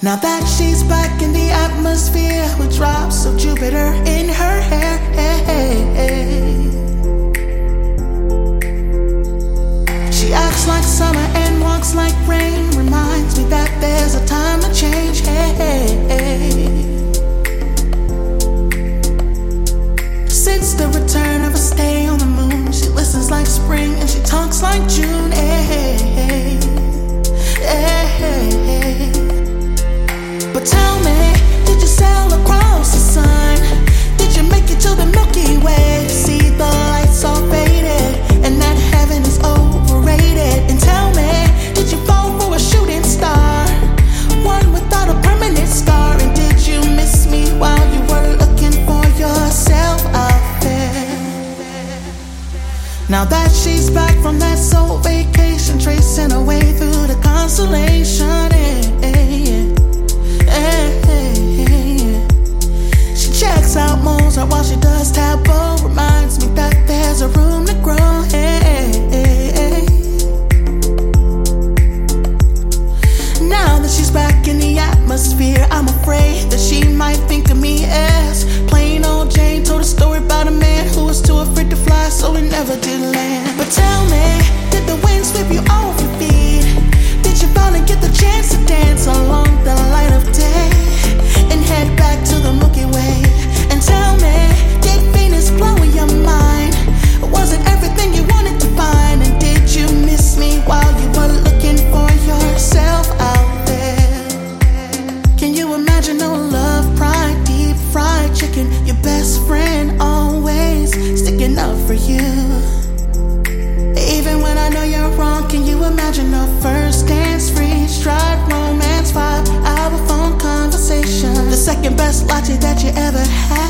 Now that she's back in the atmosphere with drops of Jupiter in her hair. She acts like summer and walks like rain. Reminds me that there's a time to change. Since the return of a stay on the moon, she listens like spring and she talks like June. But tell me, did you sail across the sun? Did you make it to the Milky Way? See the lights all faded and that heaven is overrated. And tell me, did you fall for a shooting star? One without a permanent scar. And did you miss me while you were looking for yourself out there? Now that she's back from that soul vacation, tracing her way through the constellation. She checks out Mozart while she does tableau. Reminds me that there's a room to grow. Now that she's back in the atmosphere, I'm afraid that she might think of me as plain old Jane. Told a story about a man who was too afraid to fly, so he never did land. But tell me, did the wind sweep you off your feet? Did you finally get the chance to dance along the light of day and head back to the Milky Way? And tell me, did Venus blow in your mind? Was it everything you wanted to find? And did you miss me while you were looking for yourself out there? Can you imagine no love, pride, deep fried chicken? Your best friend always sticking up for you. Even when I know you're wrong, can you imagine a first dance, free stride, romance, 5-hour phone conversation? The second best latte that you ever had.